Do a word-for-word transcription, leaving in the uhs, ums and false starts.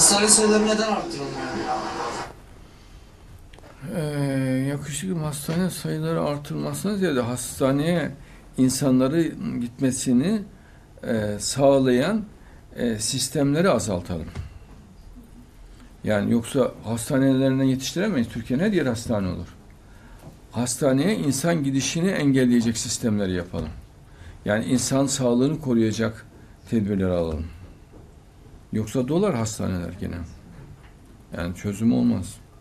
Hastane sayıları neden arttırılmıyor? Ee, yaklaşık hastane sayıları artırılmasına ziyade hastaneye insanları gitmesini e, sağlayan e, sistemleri azaltalım. Yani yoksa hastanelerine yetiştiremeyiz. Türkiye'nin her yeri hastane olur. Hastaneye insan gidişini engelleyecek sistemleri yapalım. Yani insan sağlığını koruyacak tedbirleri alalım. Yoksa dolar hastaneler gene. Yani çözüm olmaz.